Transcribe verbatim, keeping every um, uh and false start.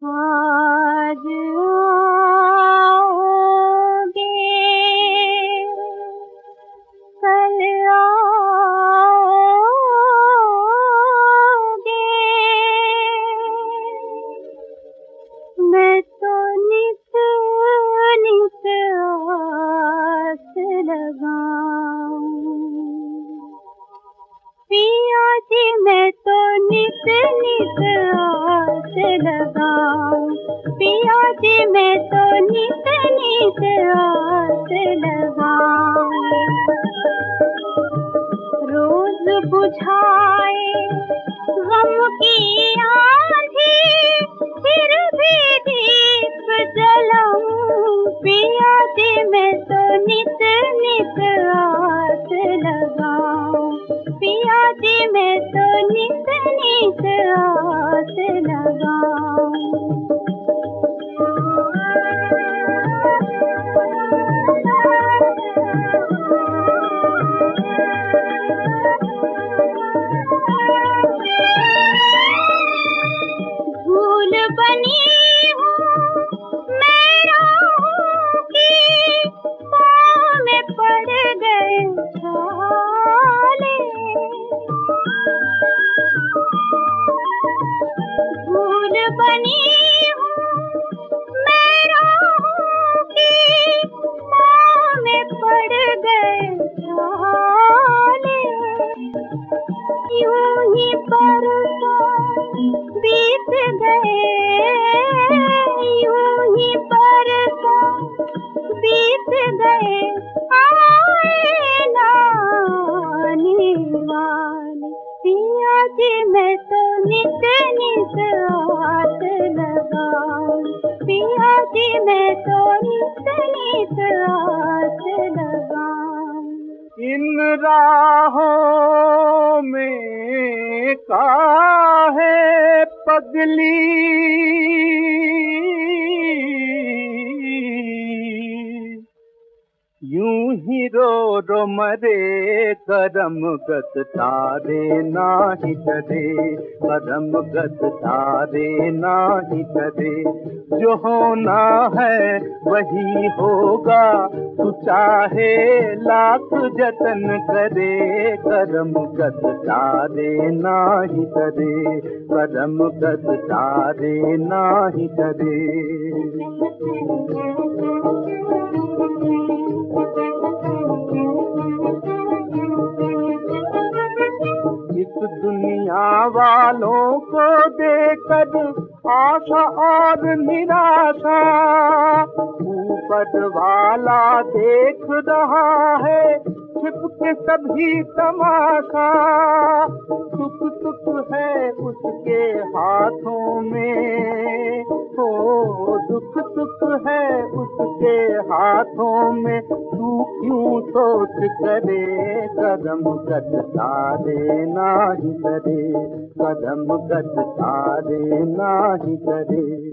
आज आओगे, कल आओगे, मैं तो नित नित आस लगाऊं। पिया जी मैं तो नित नित आस लगाऊं। पिया जी मैं तो नित नित आस लगाऊं। रोज बुझाए गम की आंधी, फिर भी दीप जलाऊं। पिया जी मैं तो नित नित आस लगाऊं। पिया जी मैं तो नित नित आस लगाऊं। भूल बनी हूँ मैं राहों की, पाँव में पड़ गए छाले। भूल बनी हूँ मैं राहों की, पाँव में पड़ गए छाले। यूं ही बरसों बीत गए, यूं ही बरसों बीत गए, आए ना आने वाले। पिया जी मैं तो नित नित आस लगाऊं। पिया जी मैं तो नित नित आस लगाऊं। इन राहों में काहे पगली, यूं ही रो रो मरे करम गत तारे नाही करे। करम गत तारे नाही करे। जो होना है वही होगा, तू चाहे लाख जतन करे। करम गत तारे नाही करे। करम गत तारे नाही करे। इस दुनिया वालों को देकर आशा और निराशा, ऊपर वाला देख रहा है छिप के सभी तमाशा। सुख सुख है उसके हाथों में, हो दुख सुख है उसके हाथों में। तू क्यों सोच करे कदम गत तारे नाही करे। कदम गत तारे नाही करे।